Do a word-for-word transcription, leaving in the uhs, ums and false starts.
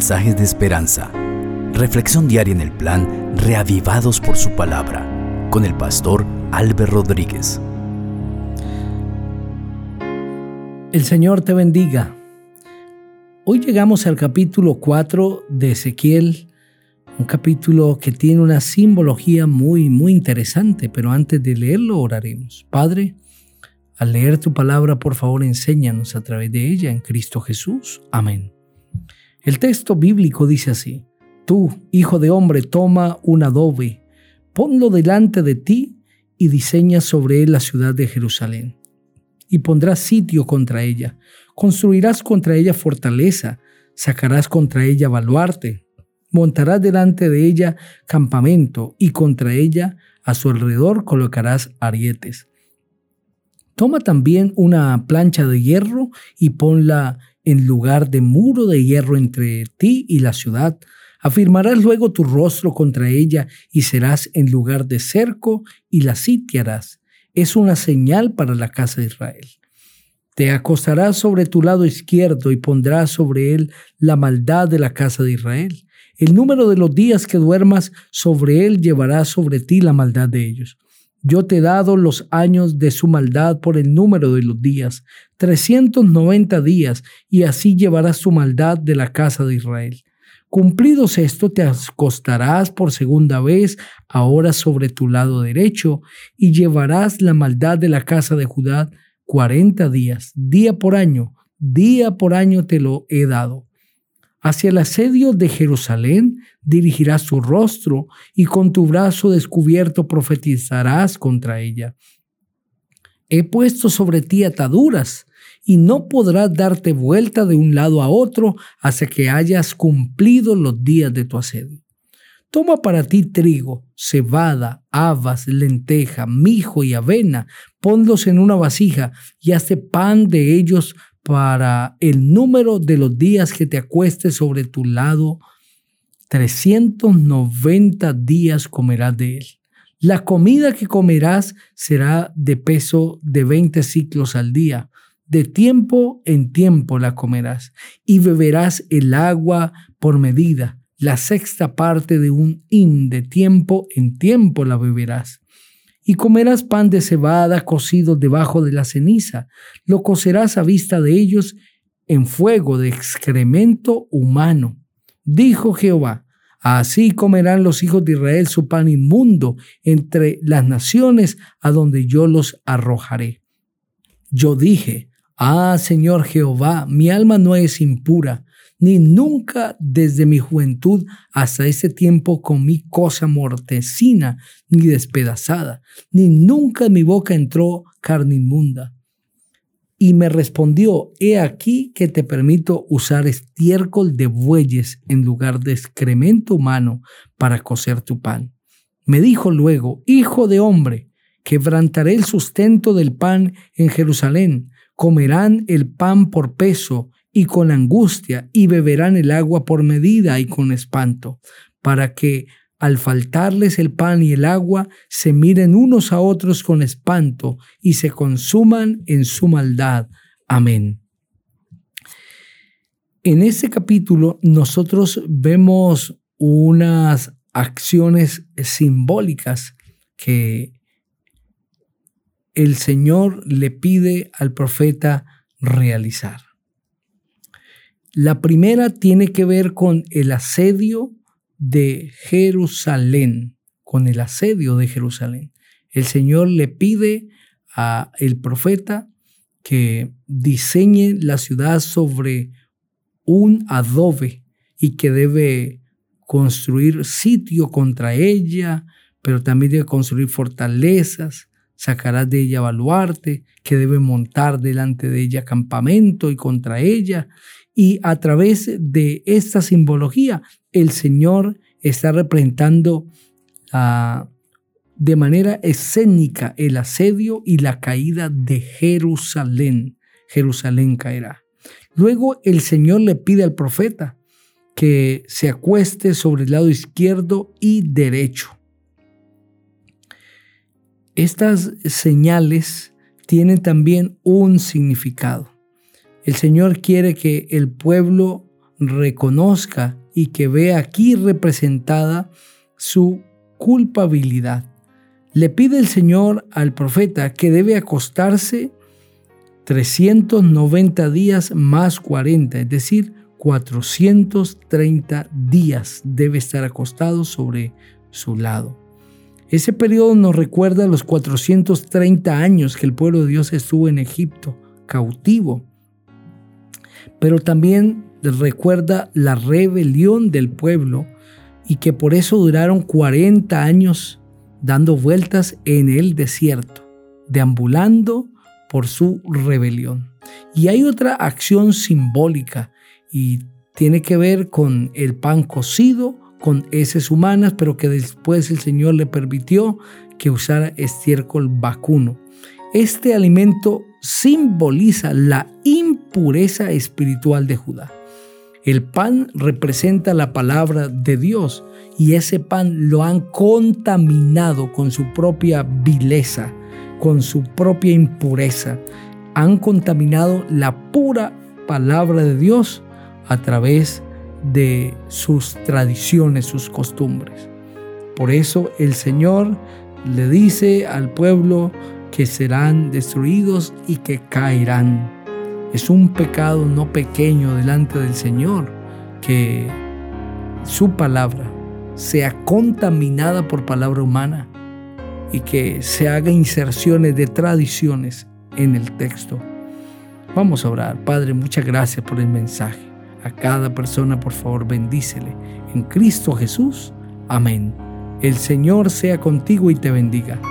mensajes de esperanza. Reflexión diaria en el plan Reavivados por su palabra, con el pastor Álvaro Rodríguez. El Señor te bendiga. Hoy llegamos al capítulo cuatro de Ezequiel, un capítulo que tiene una simbología muy, muy interesante, pero antes de leerlo oraremos. Padre, al leer tu palabra, por favor, enséñanos a través de ella en Cristo Jesús. Amén. El texto bíblico dice así: Tú, hijo de hombre, toma un adobe, ponlo delante de ti y diseña sobre él la ciudad de Jerusalén. Y pondrás sitio contra ella, construirás contra ella fortaleza, sacarás contra ella baluarte, montarás delante de ella campamento y contra ella a su alrededor colocarás arietes. Toma también una plancha de hierro y ponla en lugar de muro de hierro entre ti y la ciudad. Afirmarás luego tu rostro contra ella y serás en lugar de cerco y la sitiarás. Es una señal para la casa de Israel. Te acostarás sobre tu lado izquierdo y pondrás sobre él la maldad de la casa de Israel. El número de los días que duermas sobre él llevará sobre ti la maldad de ellos. Yo te he dado los años de su maldad por el número de los días, trescientos noventa días, y así llevarás su maldad de la casa de Israel. Cumplidos esto, te acostarás por segunda vez, ahora sobre tu lado derecho, y llevarás la maldad de la casa de Judá cuarenta días, día por año, día por año te lo he dado. Hacia el asedio de Jerusalén dirigirás tu rostro y con tu brazo descubierto profetizarás contra ella. He puesto sobre ti ataduras y no podrás darte vuelta de un lado a otro hasta que hayas cumplido los días de tu asedio. Toma para ti trigo, cebada, habas, lenteja, mijo y avena, ponlos en una vasija y hazte pan de ellos para el número de los días que te acuestes sobre tu lado. trescientos noventa días comerás de él. La comida que comerás será de peso de veinte siclos al día. De tiempo en tiempo la comerás y beberás el agua por medida. La sexta parte de un hin de tiempo en tiempo la beberás. Y comerás pan de cebada cocido debajo de la ceniza. Lo cocerás a vista de ellos en fuego de excremento humano. Dijo Jehová: así comerán los hijos de Israel su pan inmundo entre las naciones a donde yo los arrojaré. Yo dije: ah, Señor Jehová, mi alma no es impura, ni nunca desde mi juventud hasta este tiempo comí cosa mortecina ni despedazada, ni nunca en mi boca entró carne inmunda. Y me respondió: he aquí que te permito usar estiércol de bueyes en lugar de excremento humano para cocer tu pan. Me dijo luego: hijo de hombre, quebrantaré el sustento del pan en Jerusalén, comerán el pan por peso y con angustia, y beberán el agua por medida y con espanto, para que al faltarles el pan y el agua, se miren unos a otros con espanto y se consuman en su maldad. Amén. En este capítulo nosotros vemos unas acciones simbólicas que el Señor le pide al profeta realizar. La primera tiene que ver con el asedio de Jerusalén, con el asedio de Jerusalén. El Señor le pide al profeta que diseñe la ciudad sobre un adobe y que debe construir sitio contra ella, pero también debe construir fortalezas. Sacarás de ella baluarte, que debe montar delante de ella campamento y contra ella. Y a través de esta simbología, el Señor está representando uh, de manera escénica el asedio y la caída de Jerusalén. Jerusalén caerá. Luego el Señor le pide al profeta que se acueste sobre el lado izquierdo y derecho. Estas señales tienen también un significado. El Señor quiere que el pueblo reconozca y que vea aquí representada su culpabilidad. Le pide el Señor al profeta que debe acostarse trescientos noventa días más cuarenta, es decir, cuatrocientos treinta días debe estar acostado sobre su lado. Ese periodo nos recuerda los cuatrocientos treinta años que el pueblo de Dios estuvo en Egipto, cautivo. Pero también recuerda la rebelión del pueblo y que por eso duraron cuarenta años dando vueltas en el desierto, deambulando por su rebelión. Y hay otra acción simbólica y tiene que ver con el pan cocido, con heces humanas, pero que después el Señor le permitió que usara estiércol vacuno. Este alimento simboliza la impureza espiritual de Judá. El pan representa la palabra de Dios y ese pan lo han contaminado con su propia vileza, con su propia impureza. Han contaminado la pura palabra de Dios a través de sus tradiciones, sus costumbres. Por eso el Señor le dice al pueblo que serán destruidos y que caerán. Es un pecado no pequeño delante del Señor que su palabra sea contaminada por palabra humana y que se haga inserciones de tradiciones en el texto. Vamos a orar. Padre, muchas gracias por el mensaje. A cada persona, por favor, bendícele. En Cristo Jesús. Amén. El Señor sea contigo y te bendiga.